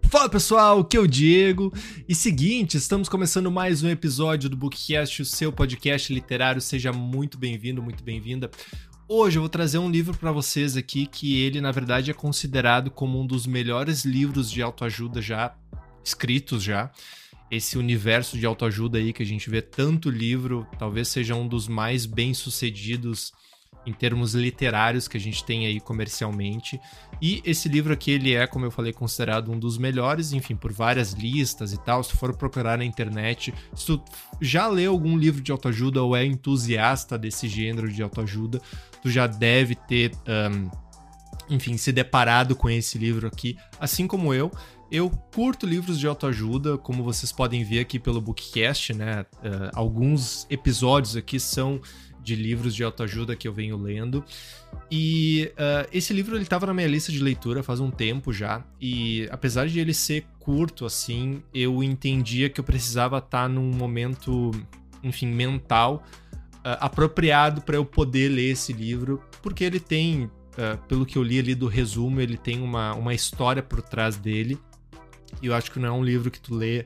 Fala pessoal, aqui é o Diego. E seguinte, estamos começando mais um episódio do Bookcast, o seu podcast literário. Seja muito bem-vindo, muito bem-vinda. Hoje eu vou trazer um livro para vocês aqui que ele, na verdade, é considerado como um dos melhores livros de autoajuda já escritos já. Esse universo de autoajuda aí que a gente vê tanto livro, talvez seja um dos mais bem-sucedidos em termos literários que a gente tem aí comercialmente. E esse livro aqui, ele é, como eu falei, considerado um dos melhores, enfim, por várias listas e tal. Se tu for procurar na internet, se tu já leu algum livro de autoajuda ou é entusiasta desse gênero de autoajuda, tu já deve ter, enfim, se deparado com esse livro aqui, assim como eu. Eu curto livros de autoajuda, como vocês podem ver aqui pelo Bookcast, né? Alguns episódios aqui são de livros de autoajuda que eu venho lendo. E esse livro ele estava na minha lista de leitura faz um tempo já. E apesar de ele ser curto, assim, eu entendia que eu precisava estar num momento, enfim, mental apropriado para eu poder ler esse livro, porque ele tem, pelo que eu li ali do resumo, ele tem uma história por trás dele. E eu acho que não é um livro que tu lê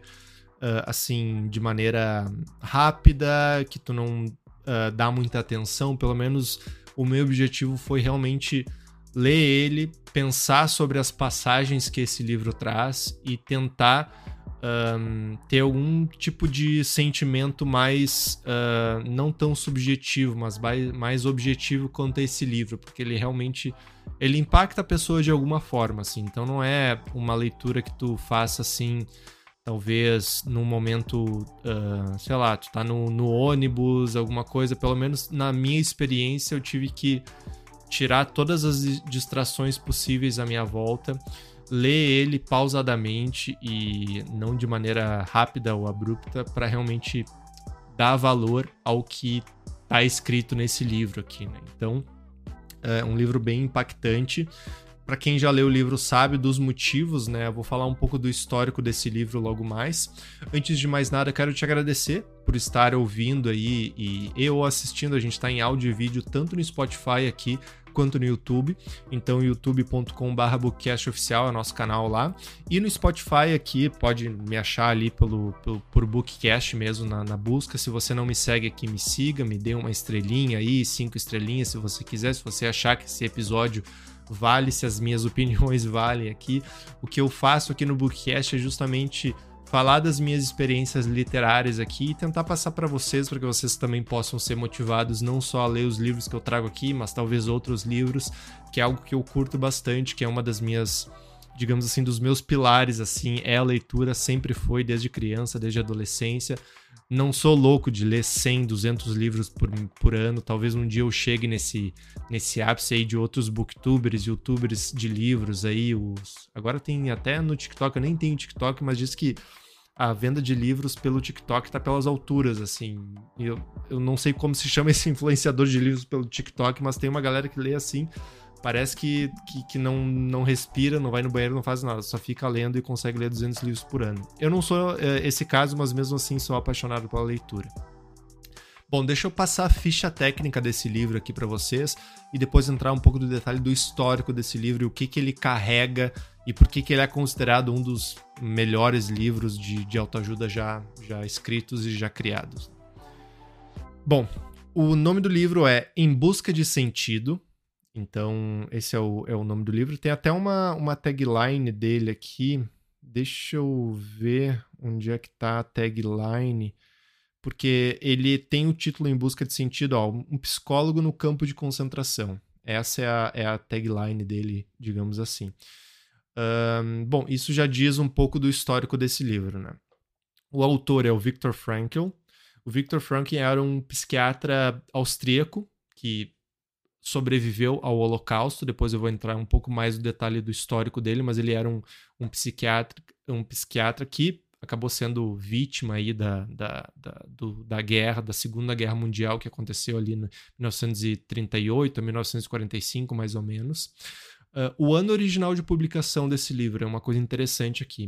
assim, de maneira rápida, que tu não dá muita atenção. Pelo menos o meu objetivo foi realmente ler ele, pensar sobre as passagens que esse livro traz e tentar ter algum tipo de sentimento mais, não tão subjetivo, mas mais objetivo quanto a esse livro, porque ele realmente ele impacta a pessoa de alguma forma, assim. Então não é uma leitura que tu faça assim, talvez num momento, sei lá, tu tá no ônibus, alguma coisa. Pelo menos na minha experiência eu tive que tirar todas as distrações possíveis à minha volta, ler ele pausadamente e não de maneira rápida ou abrupta, para realmente dar valor ao que tá escrito nesse livro aqui, né? Então, é um livro bem impactante. Para quem já leu o livro sabe dos motivos, né? Eu vou falar um pouco do histórico desse livro logo mais. Antes de mais nada, quero te agradecer por estar ouvindo aí e eu assistindo. A gente está em áudio e vídeo tanto no Spotify aqui quanto no YouTube. Então, youtube.com/bookcastoficial é nosso canal lá. E no Spotify aqui, pode me achar ali por Bookcast mesmo na busca. Se você não me segue aqui, me siga, me dê uma estrelinha aí, 5 estrelinhas se você quiser. Se você achar que esse episódio vale, se as minhas opiniões valem aqui. O que eu faço aqui no Bookcast é justamente falar das minhas experiências literárias aqui e tentar passar para vocês, para que vocês também possam ser motivados não só a ler os livros que eu trago aqui, mas talvez outros livros, que é algo que eu curto bastante, que é uma das minhas, digamos assim, dos meus pilares, assim, é a leitura, sempre foi, desde criança, desde adolescência. Não sou louco de ler 100, 200 livros por ano. Talvez um dia eu chegue nesse ápice aí de outros booktubers, youtubers de livros aí. Agora tem até no TikTok, eu nem tenho TikTok, mas diz que a venda de livros pelo TikTok tá pelas alturas, assim. Eu não sei como se chama esse influenciador de livros pelo TikTok, mas tem uma galera que lê assim. Parece que não respira, não vai no banheiro, não faz nada. Só fica lendo e consegue ler 200 livros por ano. Eu não sou esse caso, mas mesmo assim sou apaixonado pela leitura. Bom, deixa eu passar a ficha técnica desse livro aqui para vocês e depois entrar um pouco do detalhe do histórico desse livro e o que ele carrega e por que ele é considerado um dos melhores livros de autoajuda já escritos e já criados. Bom, o nome do livro é Em Busca de Sentido. Então, esse é o nome do livro. Tem até uma tagline dele aqui. Deixa eu ver onde é que tá a tagline. Porque ele tem o título Em Busca de Sentido, ó, um psicólogo no campo de concentração. Essa é a tagline dele, digamos assim. Bom, isso já diz um pouco do histórico desse livro, né? O autor é o Viktor Frankl. O Viktor Frankl era um psiquiatra austríaco que sobreviveu ao Holocausto. Depois eu vou entrar um pouco mais no detalhe do histórico dele, mas ele era um psiquiatra que acabou sendo vítima aí da guerra, da Segunda Guerra Mundial, que aconteceu ali em 1938 a 1945, mais ou menos. O ano original de publicação desse livro é uma coisa interessante aqui,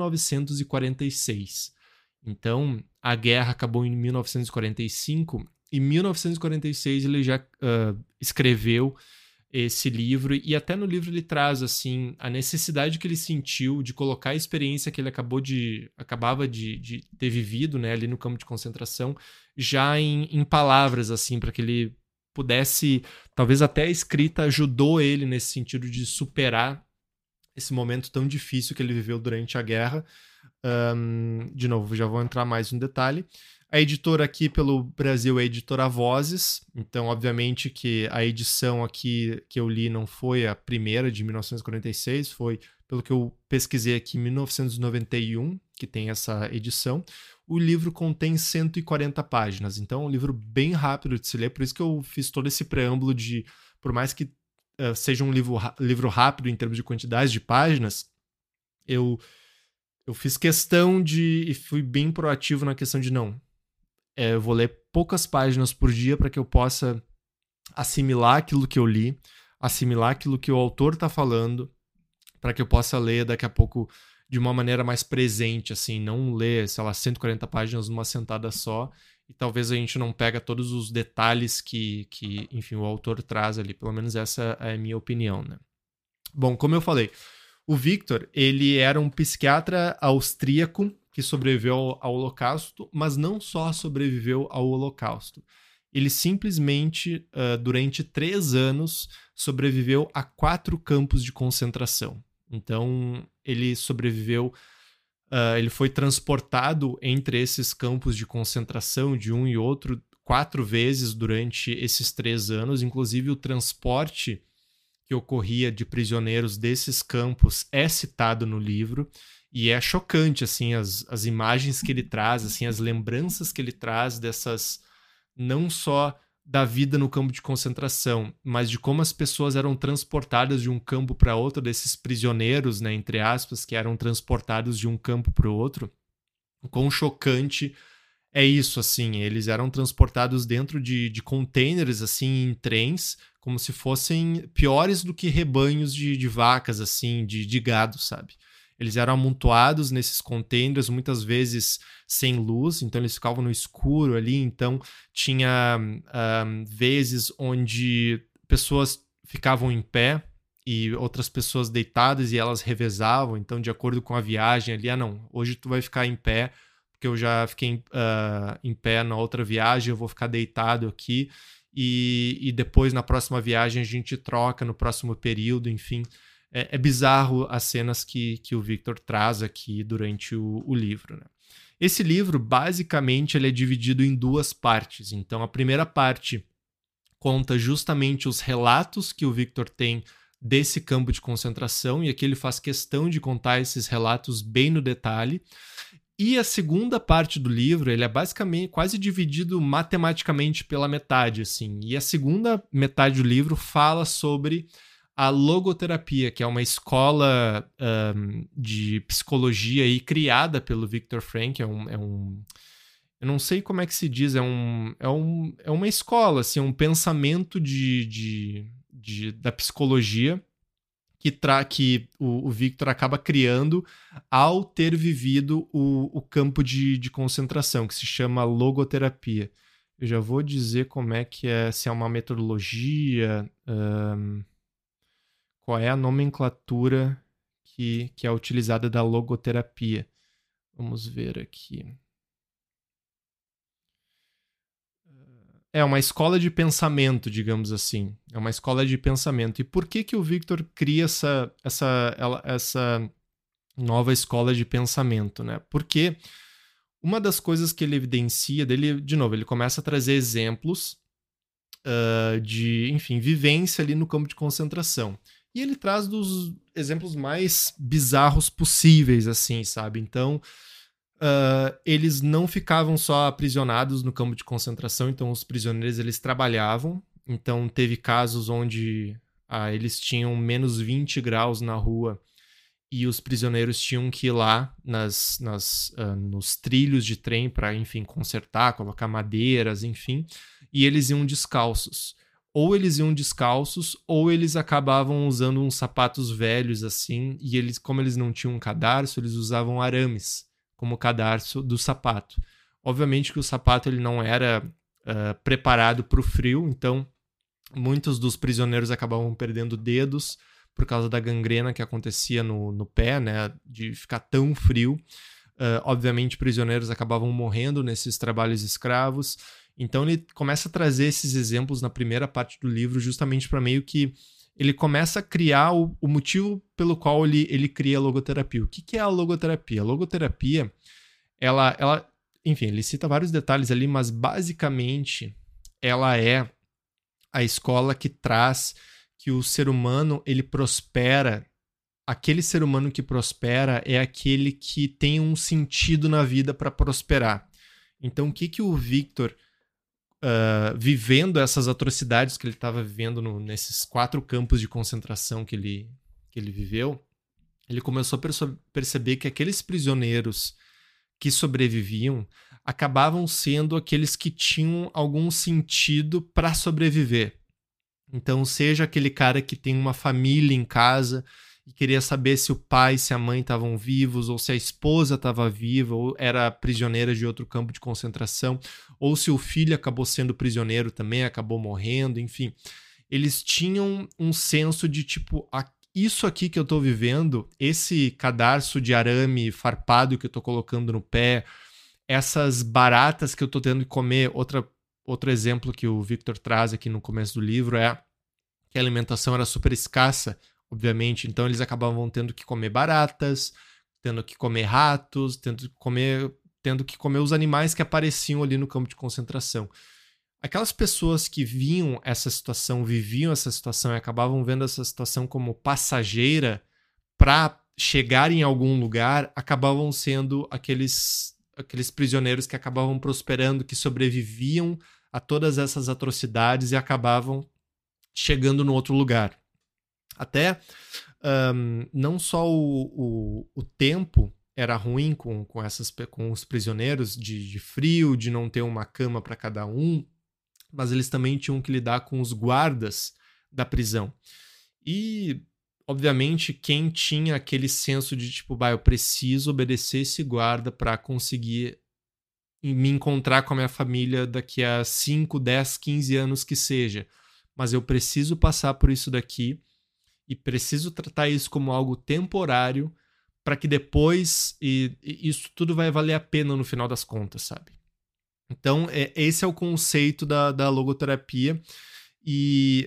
1946. Então, a guerra acabou em 1945. Em 1946 ele já escreveu esse livro, e até no livro ele traz assim a necessidade que ele sentiu de colocar a experiência que ele acabava de ter vivido, né, ali no campo de concentração, já em palavras, assim, para que ele pudesse, talvez até a escrita ajudou ele nesse sentido de superar esse momento tão difícil que ele viveu durante a guerra. De novo, já vou entrar mais no detalhe. A editora aqui pelo Brasil é a editora Vozes, então obviamente que a edição aqui que eu li não foi a primeira de 1946, foi, pelo que eu pesquisei aqui, 1991, que tem essa edição. O livro contém 140 páginas, então é um livro bem rápido de se ler, por isso que eu fiz todo esse preâmbulo de, por mais que seja um livro rápido em termos de quantidade de páginas, eu fiz questão de, e fui bem proativo na questão de não, eu vou ler poucas páginas por dia para que eu possa assimilar aquilo que eu li, assimilar aquilo que o autor está falando, para que eu possa ler daqui a pouco de uma maneira mais presente, assim, não ler, sei lá, 140 páginas numa sentada só, e talvez a gente não pega todos os detalhes que enfim, o autor traz ali, pelo menos essa é a minha opinião, né? Bom, como eu falei, o Victor, ele era um psiquiatra austríaco que sobreviveu ao Holocausto, mas não só sobreviveu ao Holocausto. Ele simplesmente, durante 3 anos, sobreviveu a 4 campos de concentração. Então, ele sobreviveu, ele foi transportado entre esses campos de concentração, de um e outro, 4 vezes durante esses 3 anos. Inclusive, o transporte que ocorria de prisioneiros desses campos é citado no livro. E é chocante, assim, as imagens que ele traz, assim, as lembranças que ele traz dessas, não só da vida no campo de concentração, mas de como as pessoas eram transportadas de um campo para outro, desses prisioneiros, né, entre aspas, que eram transportados de um campo para o outro. O quão chocante é isso, assim, eles eram transportados dentro de containers, assim, em trens, como se fossem piores do que rebanhos de vacas, assim, de gado, sabe? Eles eram amontoados nesses containers, muitas vezes sem luz, então eles ficavam no escuro ali. Então tinha vezes onde pessoas ficavam em pé e outras pessoas deitadas e elas revezavam. Então, de acordo com a viagem ali, não, hoje tu vai ficar em pé, porque eu já fiquei em pé na outra viagem, eu vou ficar deitado aqui. E depois, na próxima viagem, a gente troca no próximo período, enfim. É bizarro as cenas que o Victor traz aqui durante o livro, né? Esse livro, basicamente, ele é dividido em 2 partes. Então, a primeira parte conta justamente os relatos que o Victor tem desse campo de concentração, e aqui ele faz questão de contar esses relatos bem no detalhe. E a segunda parte do livro, ele é basicamente quase dividido matematicamente pela metade, assim. E a segunda metade do livro fala sobre a logoterapia, que é uma escola de psicologia aí, criada pelo Viktor Frankl. Eu não sei como é que se diz, é uma escola, assim, um pensamento da psicologia que o Victor acaba criando ao ter vivido o campo de concentração, que se chama logoterapia. Eu já vou dizer como é que é, se é uma metodologia... qual é a nomenclatura que é utilizada da logoterapia. Vamos ver aqui. É uma escola de pensamento, digamos assim. É uma escola de pensamento. E por que o Victor cria essa nova escola de pensamento, né? Porque uma das coisas que ele evidencia dele, de novo, ele começa a trazer exemplos de, enfim, vivência ali no campo de concentração. E ele traz dos exemplos mais bizarros possíveis, assim, sabe? Então, eles não ficavam só aprisionados no campo de concentração, então os prisioneiros, eles trabalhavam. Então, teve casos onde eles tinham menos 20 graus na rua e os prisioneiros tinham que ir lá nos trilhos de trem para, enfim, consertar, colocar madeiras, enfim, e eles iam descalços. Ou eles iam descalços, ou eles acabavam usando uns sapatos velhos, assim, e eles, como eles não tinham um cadarço, eles usavam arames como cadarço do sapato. Obviamente que o sapato ele não era preparado para o frio, então Muitos dos prisioneiros acabavam perdendo dedos por causa da gangrena que acontecia no pé, né, de ficar tão frio. Obviamente, prisioneiros acabavam morrendo nesses trabalhos escravos. Então, ele começa a trazer esses exemplos na primeira parte do livro, justamente para meio que ele começa a criar o motivo pelo qual ele cria a logoterapia. O que é a logoterapia? A logoterapia, enfim, ele cita vários detalhes ali, mas basicamente ela é a escola que traz que o ser humano, ele prospera. Aquele ser humano que prospera é aquele que tem um sentido na vida para prosperar. Então, o que o Victor, vivendo essas atrocidades que ele estava vivendo nesses 4 campos de concentração que ele viveu, ele começou a perceber que aqueles prisioneiros que sobreviviam acabavam sendo aqueles que tinham algum sentido para sobreviver. Então, seja aquele cara que tem uma família em casa e queria saber se o pai e se a mãe estavam vivos, ou se a esposa estava viva, ou era prisioneira de outro campo de concentração, ou se o filho acabou sendo prisioneiro também, acabou morrendo, enfim. Eles tinham um senso de tipo, isso aqui que eu estou vivendo, esse cadarço de arame farpado que eu estou colocando no pé, essas baratas que eu estou tendo que comer. Outro exemplo que o Victor traz aqui no começo do livro é que a alimentação era super escassa, obviamente, então eles acabavam tendo que comer baratas, tendo que comer ratos, tendo que comer os animais que apareciam ali no campo de concentração. Aquelas pessoas que viviam essa situação e acabavam vendo essa situação como passageira para chegar em algum lugar, acabavam sendo aqueles prisioneiros que acabavam prosperando, que sobreviviam a todas essas atrocidades e acabavam chegando no outro lugar. Até não só o tempo era ruim com os prisioneiros, de frio, de não ter uma cama para cada um, mas eles também tinham que lidar com os guardas da prisão. E, obviamente, quem tinha aquele senso de tipo, eu preciso obedecer esse guarda para conseguir me encontrar com a minha família daqui a 5, 10, 15 anos que seja, mas eu preciso passar por isso daqui e preciso tratar isso como algo temporário para que depois isso tudo vai valer a pena no final das contas, sabe? Então, esse é o conceito da logoterapia. E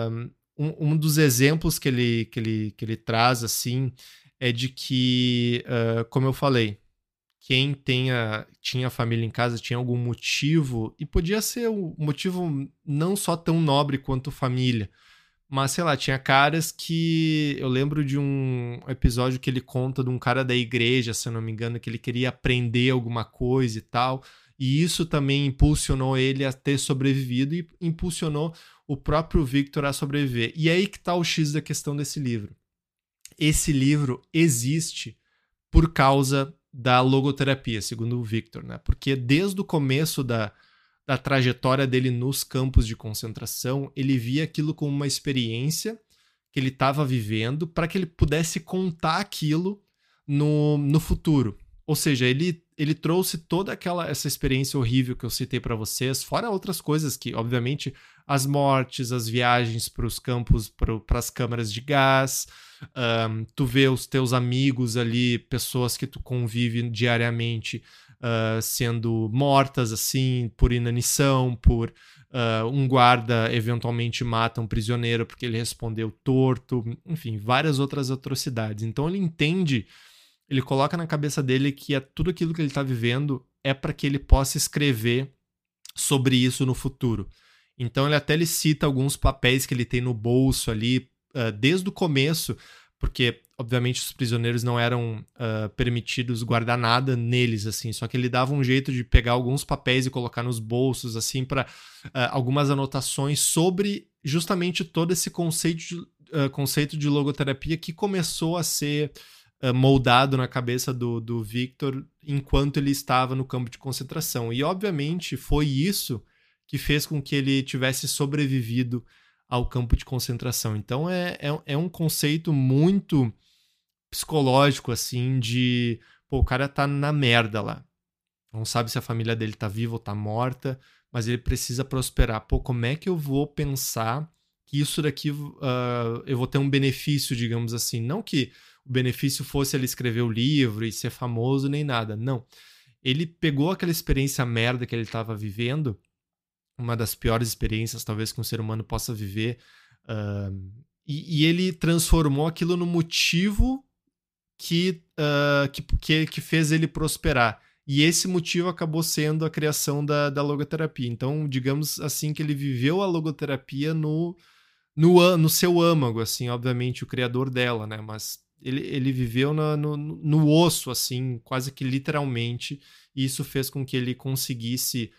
um dos exemplos que ele traz assim é de que, como eu falei, quem tinha família em casa tinha algum motivo, e podia ser um motivo não só tão nobre quanto família, mas sei lá, tinha caras que eu lembro de um episódio que ele conta de um cara da igreja, se eu não me engano, que ele queria aprender alguma coisa e tal, e isso também impulsionou ele a ter sobrevivido e impulsionou o próprio Victor a sobreviver. E aí que tá o X da questão desse livro. Esse livro existe por causa da logoterapia, segundo o Victor, né? Porque desde o começo da trajetória dele nos campos de concentração, ele via aquilo como uma experiência que ele estava vivendo para que ele pudesse contar aquilo no futuro. Ou seja, ele trouxe toda essa experiência horrível que eu citei para vocês, fora outras coisas que, obviamente, as mortes, as viagens para os campos, para as câmaras de gás, tu vê os teus amigos ali, pessoas que tu convive diariamente, sendo mortas assim por inanição, por um guarda eventualmente mata um prisioneiro porque ele respondeu torto, enfim, várias outras atrocidades. Então ele coloca na cabeça dele que tudo aquilo que ele está vivendo é para que ele possa escrever sobre isso no futuro. Então ele cita alguns papéis que ele tem no bolso ali, desde o começo, porque obviamente os prisioneiros não eram permitidos guardar nada neles, assim, só que ele dava um jeito de pegar alguns papéis e colocar nos bolsos, assim, para algumas anotações sobre justamente todo esse conceito de logoterapia que começou a ser moldado na cabeça do Victor enquanto ele estava no campo de concentração. E obviamente foi isso que fez com que ele tivesse sobrevivido ao campo de concentração. Então é um conceito muito psicológico, assim, o cara tá na merda lá. Não sabe se a família dele tá viva ou tá morta, mas ele precisa prosperar. Pô, como é que eu vou pensar que isso daqui eu vou ter um benefício, digamos assim? Não que o benefício fosse ele escrever o livro e ser famoso nem nada, não. Ele pegou aquela experiência merda que ele estava vivendo, uma das piores experiências talvez que um ser humano possa viver, e ele transformou aquilo no motivo que fez ele prosperar. E esse motivo acabou sendo a criação da logoterapia. Então, digamos assim, que ele viveu a logoterapia no seu âmago, assim, obviamente o criador dela, né? Mas ele viveu no osso, assim, quase que literalmente, e isso fez com que ele conseguisse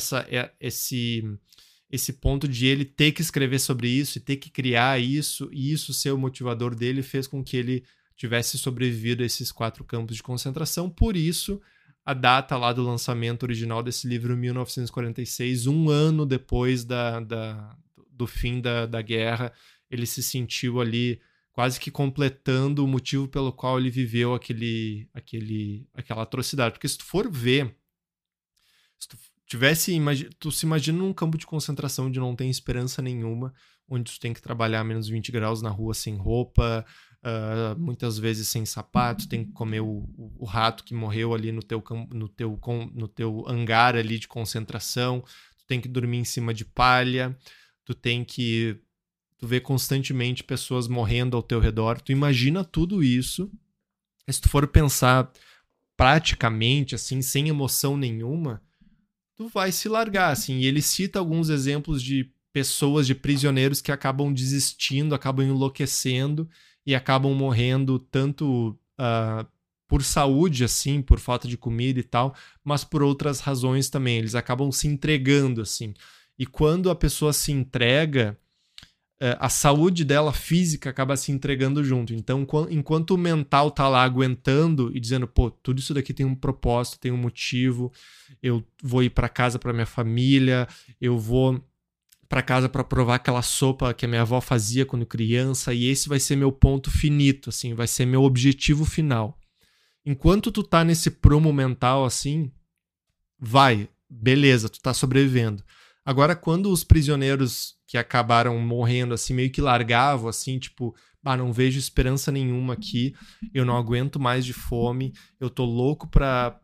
esse ponto de ele ter que escrever sobre isso e ter que criar isso, e isso ser o motivador dele, fez com que ele tivesse sobrevivido a esses 4 campos de concentração. Por isso, a data lá do lançamento original desse livro, 1946, um ano depois do fim da guerra, ele se sentiu ali quase que completando o motivo pelo qual ele viveu aquela atrocidade. Porque se tu for ver, se tu tu se imagina num campo de concentração onde não tem esperança nenhuma, onde tu tem que trabalhar a menos 20 graus na rua sem roupa, muitas vezes sem sapato, tem que comer o rato que morreu ali no teu hangar ali de concentração, tu tem que dormir em cima de palha, tu vê constantemente pessoas morrendo ao teu redor, tu imagina tudo isso, e se tu for pensar praticamente, assim, sem emoção nenhuma, tu vai se largar, assim. E ele cita alguns exemplos de pessoas, de prisioneiros que acabam desistindo, acabam enlouquecendo e acabam morrendo tanto por saúde, assim, por falta de comida e tal, mas por outras razões também. Eles acabam se entregando, assim. E quando a pessoa se entrega, a saúde dela física acaba se entregando junto. Então, enquanto o mental tá lá aguentando e dizendo, pô, tudo isso daqui tem um propósito, tem um motivo, eu vou ir para casa para minha família, eu vou para casa para provar aquela sopa que a minha avó fazia quando criança, e esse vai ser meu ponto finito, assim, vai ser meu objetivo final. Enquanto tu tá nesse prumo mental, assim, beleza, tu tá sobrevivendo. Agora, quando os prisioneiros que acabaram morrendo, assim, meio que largavam, assim, tipo, não vejo esperança nenhuma aqui, eu não aguento mais de fome, eu tô louco pra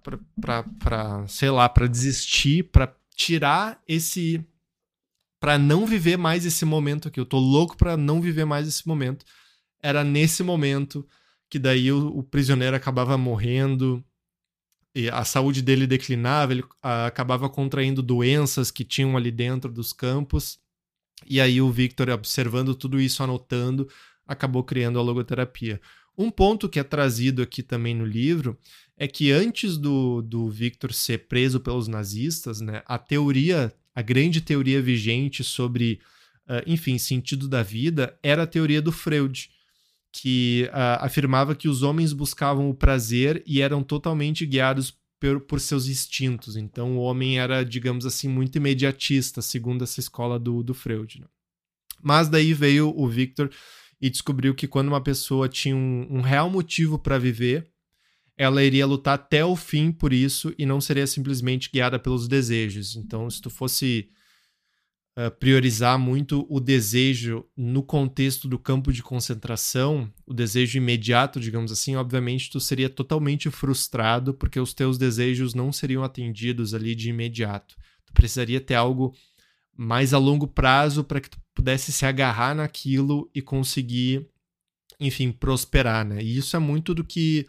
desistir, pra tirar pra não viver mais esse momento aqui, eu tô louco pra não viver mais esse momento. Era nesse momento que daí o prisioneiro acabava morrendo, e a saúde dele declinava, ele acabava contraindo doenças que tinham ali dentro dos campos, e aí o Victor, observando tudo isso, anotando, acabou criando a logoterapia. Um ponto que é trazido aqui também no livro é que antes do Victor ser preso pelos nazistas, né, a grande teoria vigente sobre, enfim, sentido da vida era a teoria do Freud, que afirmava que os homens buscavam o prazer e eram totalmente guiados por seus instintos. Então o homem era, digamos assim, muito imediatista, segundo essa escola do Freud, né? Mas daí veio o Victor e descobriu que quando uma pessoa tinha um real motivo para viver, ela iria lutar até o fim por isso e não seria simplesmente guiada pelos desejos. Então, se tu fosse priorizar muito o desejo no contexto do campo de concentração, o desejo imediato, digamos assim, obviamente tu seria totalmente frustrado porque os teus desejos não seriam atendidos ali de imediato. Tu precisaria ter algo mais a longo prazo para que tu pudesse se agarrar naquilo e conseguir, enfim, prosperar, né? E isso é muito do que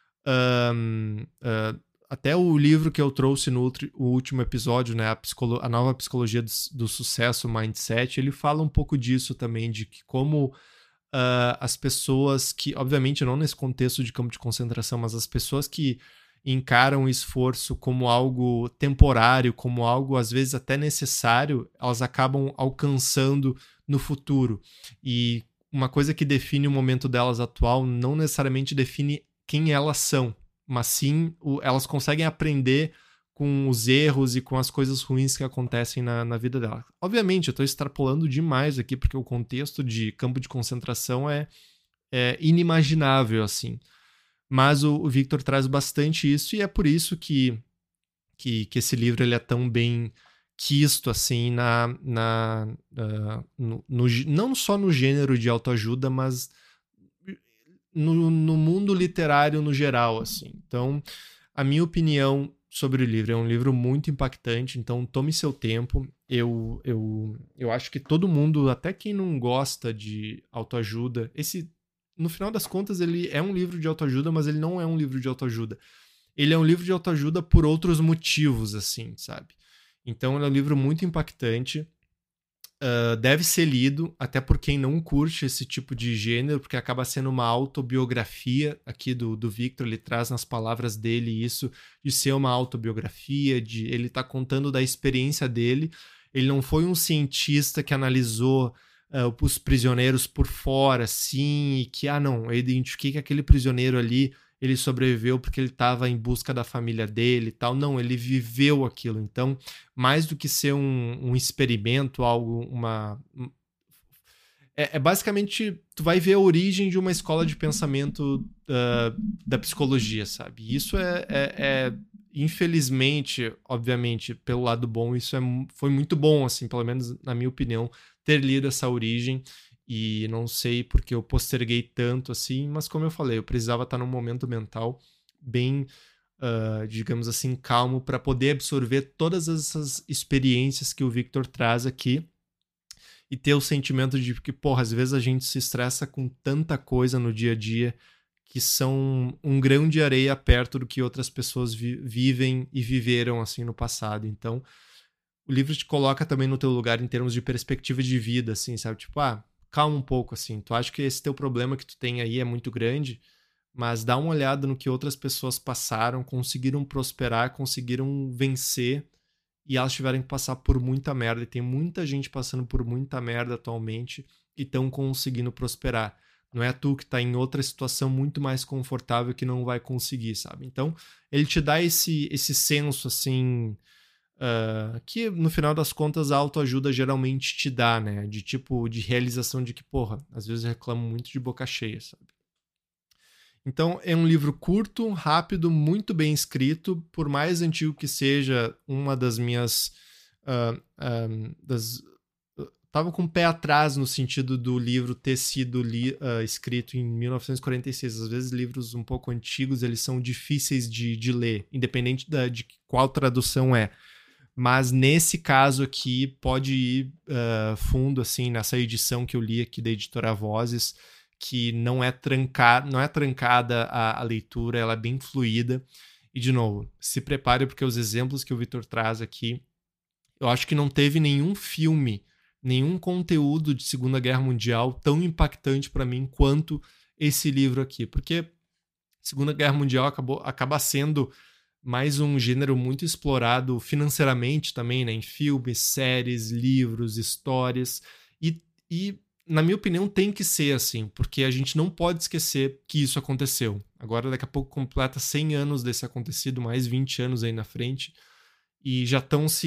até o livro que eu trouxe no último episódio, né, a nova psicologia do sucesso, Mindset, ele fala um pouco disso também, de que como as pessoas que, obviamente não nesse contexto de campo de concentração, mas as pessoas que encaram o esforço como algo temporário, como algo às vezes até necessário, elas acabam alcançando no futuro. E uma coisa que define o momento delas atual não necessariamente define quem elas são, mas sim elas conseguem aprender com os erros e com as coisas ruins que acontecem na vida dela. Obviamente, eu estou extrapolando demais aqui, porque o contexto de campo de concentração é inimaginável, assim. Mas o Victor traz bastante isso, e é por isso que esse livro ele é tão bem quisto, assim, não só no gênero de autoajuda, mas no mundo literário no geral, assim. Então, a minha opinião sobre o livro é um livro muito impactante, então tome seu tempo. Eu acho que todo mundo, até quem não gosta de autoajuda, no final das contas, ele é um livro de autoajuda, mas ele não é um livro de autoajuda. Ele é um livro de autoajuda por outros motivos, assim, sabe? Então, ele é um livro muito impactante. Deve ser lido, até por quem não curte esse tipo de gênero, porque acaba sendo uma autobiografia aqui do Victor. Ele traz nas palavras dele isso, de ser uma autobiografia, de ele tá contando da experiência dele. Ele não foi um cientista que analisou os prisioneiros por fora, assim, e que, não, eu identifiquei que aquele prisioneiro ali, ele sobreviveu porque ele estava em busca da família dele e tal. Não, ele viveu aquilo. Então, mais do que ser um experimento, algo, basicamente, tu vai ver a origem de uma escola de pensamento da psicologia, sabe? E isso infelizmente, obviamente, pelo lado bom, isso foi muito bom, assim, pelo menos na minha opinião, ter lido essa origem. E não sei porque eu posterguei tanto assim, mas como eu falei, eu precisava estar num momento mental bem, digamos assim, calmo para poder absorver todas essas experiências que o Victor traz aqui e ter o sentimento de que, porra, às vezes a gente se estressa com tanta coisa no dia a dia que são um grão de areia perto do que outras pessoas vivem e viveram assim no passado. Então, o livro te coloca também no teu lugar em termos de perspectiva de vida, assim, sabe? Tipo, calma um pouco, assim. Tu acha que esse teu problema que tu tem aí é muito grande, mas dá uma olhada no que outras pessoas passaram, conseguiram prosperar, conseguiram vencer, e elas tiveram que passar por muita merda. E tem muita gente passando por muita merda atualmente e estão conseguindo prosperar. Não é tu que tá em outra situação muito mais confortável que não vai conseguir, sabe? Então, ele te dá esse senso, assim, que no final das contas a autoajuda geralmente te dá, né? De tipo, de realização de que, porra, às vezes eu reclamo muito de boca cheia, sabe? Então, é um livro curto, rápido, muito bem escrito, por mais antigo que seja, uma das minhas... tava com o pé atrás no sentido do livro ter sido escrito em 1946. Às vezes livros um pouco antigos, eles são difíceis de ler, independente de qual tradução é. Mas nesse caso aqui, pode ir fundo, assim, nessa edição que eu li aqui da Editora Vozes, que não é trancada a leitura, ela é bem fluida. E, de novo, se prepare, porque os exemplos que o Victor traz aqui, eu acho que não teve nenhum filme, nenhum conteúdo de Segunda Guerra Mundial tão impactante para mim quanto esse livro aqui. Porque Segunda Guerra Mundial acaba sendo mais um gênero muito explorado financeiramente também, né? Em filmes, séries, livros, histórias. E, na minha opinião, tem que ser assim, porque a gente não pode esquecer que isso aconteceu. Agora, daqui a pouco, completa 100 anos desse acontecido, mais 20 anos aí na frente, e já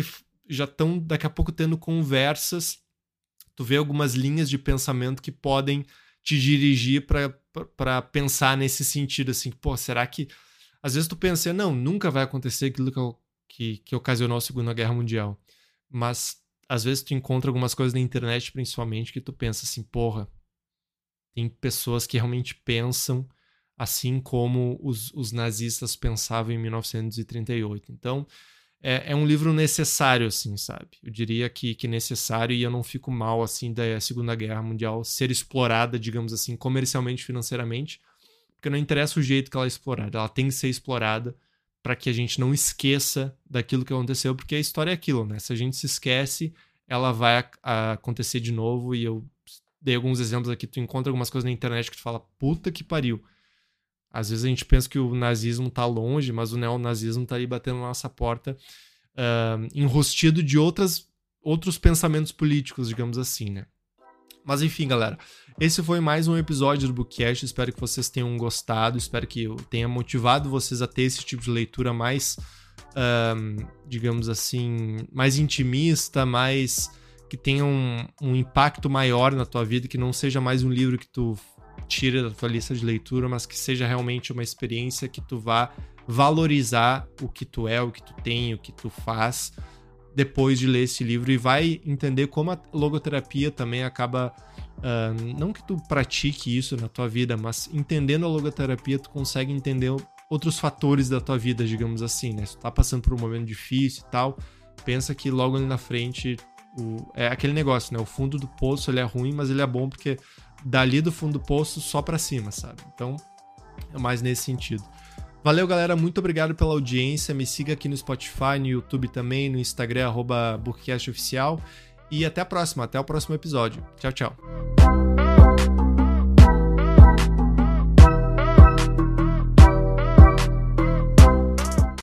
estão daqui a pouco tendo conversas. Tu vê algumas linhas de pensamento que podem te dirigir para pensar nesse sentido, assim, pô, será que... Às vezes tu pensa, não, nunca vai acontecer aquilo que ocasionou a Segunda Guerra Mundial. Mas, às vezes tu encontra algumas coisas na internet, principalmente, que tu pensa assim, porra, tem pessoas que realmente pensam assim como os nazistas pensavam em 1938. Então, é um livro necessário, assim, sabe? Eu diria que necessário, e eu não fico mal, assim, da Segunda Guerra Mundial ser explorada, digamos assim, comercialmente, financeiramente, porque não interessa o jeito que ela é explorada, ela tem que ser explorada para que a gente não esqueça daquilo que aconteceu, porque a história é aquilo, né? Se a gente se esquece, ela vai acontecer de novo, e eu dei alguns exemplos aqui, tu encontra algumas coisas na internet que tu fala, puta que pariu. Às vezes a gente pensa que o nazismo tá longe, mas o neonazismo tá aí batendo na nossa porta, enrustido de outros pensamentos políticos, digamos assim, né? Mas enfim, galera, esse foi mais um episódio do Bookcast. Espero que vocês tenham gostado, espero que eu tenha motivado vocês a ter esse tipo de leitura mais, digamos assim, mais intimista, mais que tenha um impacto maior na tua vida, que não seja mais um livro que tu tira da tua lista de leitura, mas que seja realmente uma experiência que tu vá valorizar o que tu é, o que tu tem, o que tu faz, depois de ler esse livro e vai entender como a logoterapia também acaba... não que tu pratique isso na tua vida, mas entendendo a logoterapia tu consegue entender outros fatores da tua vida, digamos assim, né? Se tu tá passando por um momento difícil e tal, pensa que logo ali na frente é aquele negócio, né? O fundo do poço ele é ruim, mas ele é bom porque dali do fundo do poço só pra cima, sabe? Então é mais nesse sentido. Valeu, galera. Muito obrigado pela audiência. Me siga aqui no Spotify, no YouTube também, no Instagram, @BookcastOficial. E até a próxima. Até o próximo episódio. Tchau, tchau.